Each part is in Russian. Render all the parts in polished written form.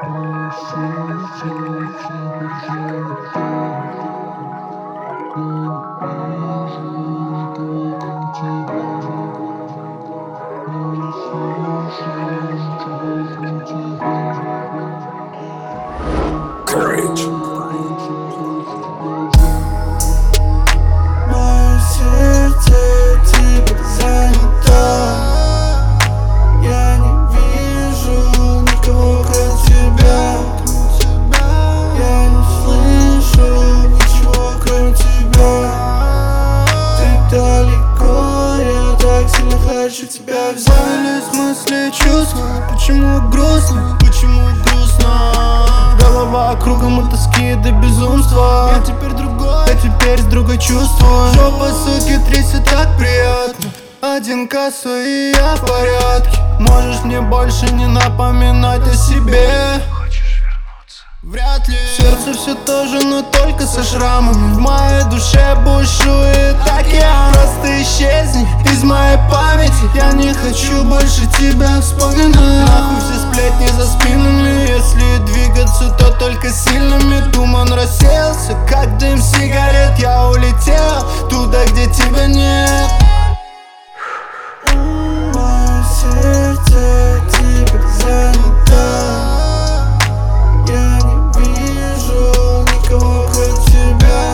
Courage. Мое сердце теперь занято. Я не вижу никого, кроме тебя. Я не слышу ничего, кроме тебя. Ты далеко, я так сильно хочу тебя взять. Появились мысли, чувства, почему грустно, голова кругом от тоски до безумства. Я теперь другой, я теперь с другой чувствую. Жопа, суки, трясет так приятно. Один косой и я в порядке. Можешь мне больше не напоминать о себе. Хочешь вернуться? Вряд ли. Сердце все то же, но только со шрамами. В моей душе бушует океан. Просто исчезни из моей памяти. Я не хочу больше тебя вспоминать. Нахуй все сплетни за спинами. Если двигаться, то только сильными. Туман рассеялся, как дым сигарет. Я улетел туда, где тебя нет. Мое сердце теперь занято. Я не вижу никого, кроме тебя.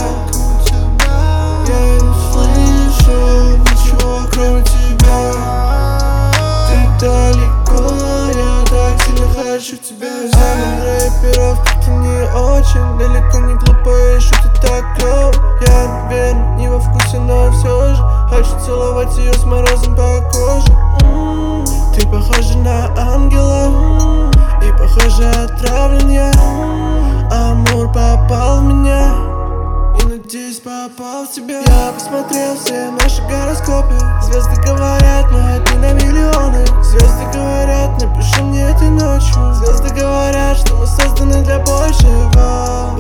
Я не слышу ничего, кроме тебя. Ты далеко, я так сильно хочу тебя взять. Рэперов как-то не очень, далеко не глупая, что ты так клёв. Я уверен, не во вкусе, но все же хочу целовать ее с морозом по коже. Ты похожа на ангела и похоже отравлен я. Амур попал в меня и, надеюсь, попал в тебя. Я посмотрел все наши гороскопы. Звезды говорят, мы одни на миллионы. Звезды говорят, напиши мне этой ночью. Звезды говорят, что мы созданы для большего.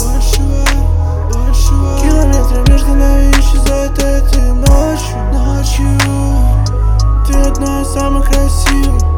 Километры между нами исчезают этой ночью. Ты одна из самых красивых.